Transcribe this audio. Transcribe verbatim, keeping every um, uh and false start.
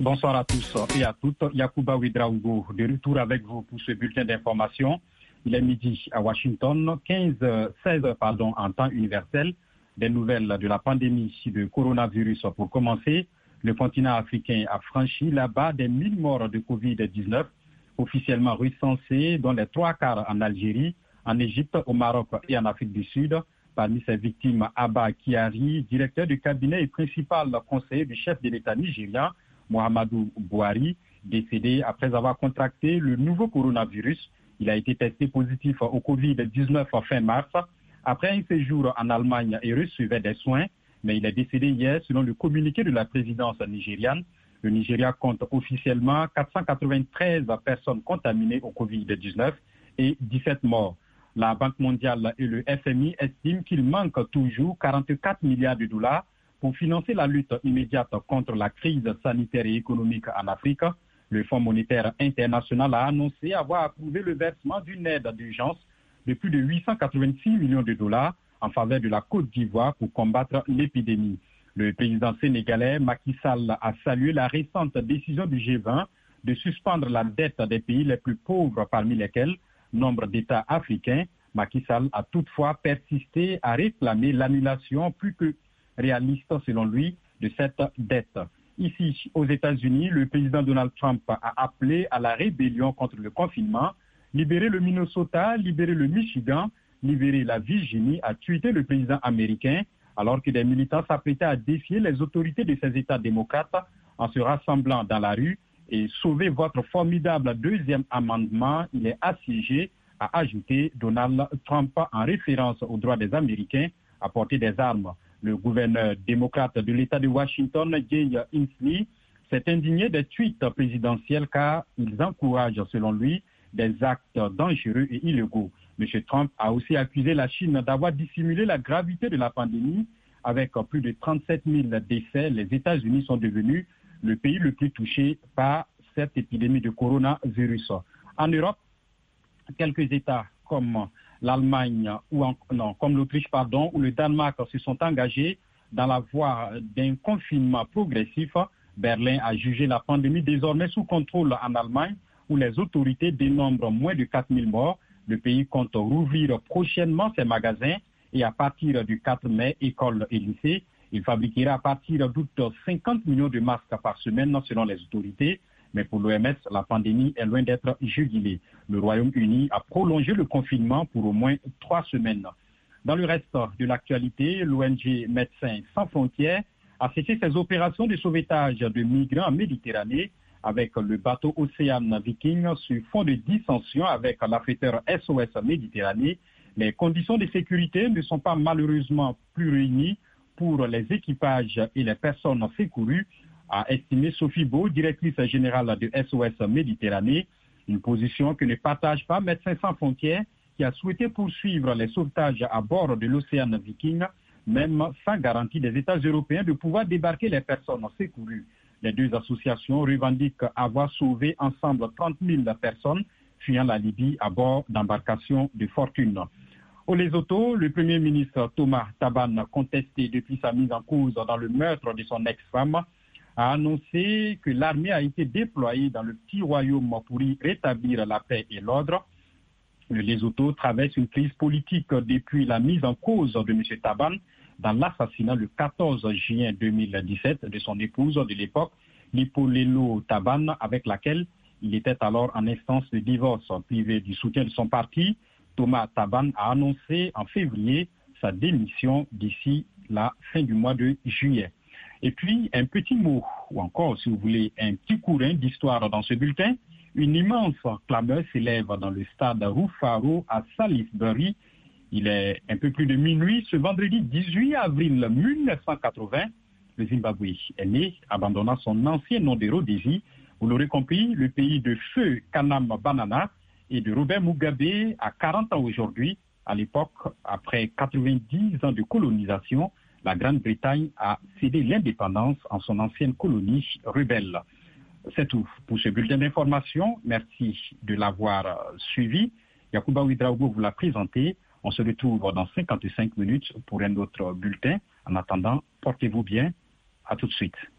Bonsoir à tous et à toutes. Yacouba Ouedraogo, de retour avec vous pour ce bulletin d'information. Il est midi à Washington, quinze seize pardon, en temps universel. Des nouvelles de la pandémie de coronavirus. Pour commencer, le continent africain a franchi là-bas des mille morts de covid dix-neuf, officiellement recensés, dont les trois quarts en Algérie, en Égypte, au Maroc et en Afrique du Sud. Parmi ces victimes, Abba Kyari, directeur du cabinet et principal conseiller du chef de l'État nigérian, Mohamedou Bouhari, décédé après avoir contracté le nouveau coronavirus. Il a été testé positif au covid dix-neuf fin mars. Après un séjour en Allemagne et recevait des soins, mais il est décédé hier selon le communiqué de la présidence nigériane. Le Nigeria compte officiellement quatre cent quatre-vingt-treize personnes contaminées au covid dix-neuf et dix-sept morts. La Banque mondiale et le F M I estiment qu'il manque toujours quarante-quatre milliards de dollars pour financer la lutte immédiate contre la crise sanitaire et économique en Afrique. Le Fonds monétaire international a annoncé avoir approuvé le versement d'une aide d'urgence de plus de huit cent quatre-vingt-six millions de dollars en faveur de la Côte d'Ivoire pour combattre l'épidémie. Le président sénégalais Macky Sall a salué la récente décision du G vingt de suspendre la dette des pays les plus pauvres, parmi lesquels nombre d'États africains. Macky Sall a toutefois persisté à réclamer l'annulation plus que réaliste, selon lui, de cette dette. Ici, aux États-Unis, le président Donald Trump a appelé à la rébellion contre le confinement. Libérer le Minnesota, libérer le Michigan, libérer la Virginie, a tweeté le président américain, alors que des militants s'apprêtaient à défier les autorités de ces États démocrates en se rassemblant dans la rue. Et sauver votre formidable deuxième amendement, il est assiégé, a ajouté Donald Trump en référence aux droits des Américains à porter des armes. Le gouverneur démocrate de l'État de Washington, Jay Inslee, s'est indigné des tweets présidentiels car ils encouragent, selon lui, des actes dangereux et illégaux. M. Trump a aussi accusé la Chine d'avoir dissimulé la gravité de la pandémie. Avec plus de trente-sept mille décès, les États-Unis sont devenus le pays le plus touché par cette épidémie de coronavirus. En Europe, quelques États comme l'Allemagne ou en, non, comme l'Autriche, pardon, ou le Danemark se sont engagés dans la voie d'un confinement progressif. Berlin a jugé la pandémie désormais sous contrôle en Allemagne, où les autorités dénombrent moins de quatre mille morts. Le pays compte rouvrir prochainement ses magasins et à partir du quatre mai, écoles et lycées. Il fabriquera à partir d'août cinquante millions de masques par semaine selon les autorités. Mais pour l'O M S, la pandémie est loin d'être jugulée. Le Royaume-Uni a prolongé le confinement pour au moins trois semaines. Dans le reste de l'actualité, l'O N G Médecins sans frontières a cessé ses opérations de sauvetage de migrants en Méditerranée avec le bateau Océan Viking sur fond de dissension avec l'affréteur S O S Méditerranée. Les conditions de sécurité ne sont pas malheureusement plus réunies pour les équipages et les personnes secourues, a estimé Sophie Beau, directrice générale de S O S Méditerranée, une position que ne partage pas Médecins sans frontières, qui a souhaité poursuivre les sauvetages à bord de l'Océan Viking, même sans garantie des États européens de pouvoir débarquer les personnes secourues. Les deux associations revendiquent avoir sauvé ensemble trente mille personnes fuyant la Libye à bord d'embarcations de fortune. Au Lesotho, le Premier ministre Thomas Taban, contesté depuis sa mise en cause dans le meurtre de son ex-femme, a annoncé que l'armée a été déployée dans le petit royaume pour y rétablir la paix et l'ordre. Le Lesotho traverse une crise politique depuis la mise en cause de M. Taban dans l'assassinat le quatorze juin deux mille dix-sept de son épouse de l'époque, Lipolelo Taban, avec laquelle il était alors en instance de divorce. Privé du soutien de son parti, Thomas Taban a annoncé en février sa démission d'ici la fin du mois de juillet. Et puis, un petit mot, ou encore, si vous voulez, un petit courant d'histoire dans ce bulletin. Une immense clameur s'élève dans le stade Rufaro à Salisbury. Il est un peu plus de minuit. Ce vendredi dix-huit avril mille neuf cent quatre-vingts, le Zimbabwe est né, abandonnant son ancien nom de Rhodésie. Vous l'aurez compris, le pays de feu Kanam Banana et de Robert Mugabe a quarante ans aujourd'hui. À l'époque, après quatre-vingt-dix ans de colonisation, la Grande-Bretagne a cédé l'indépendance en son ancienne colonie rebelle. C'est tout pour ce bulletin d'information. Merci de l'avoir suivi. Yacouba Ouedraogo vous l'a présenté. On se retrouve dans cinquante-cinq minutes pour un autre bulletin. En attendant, portez-vous bien. À tout de suite.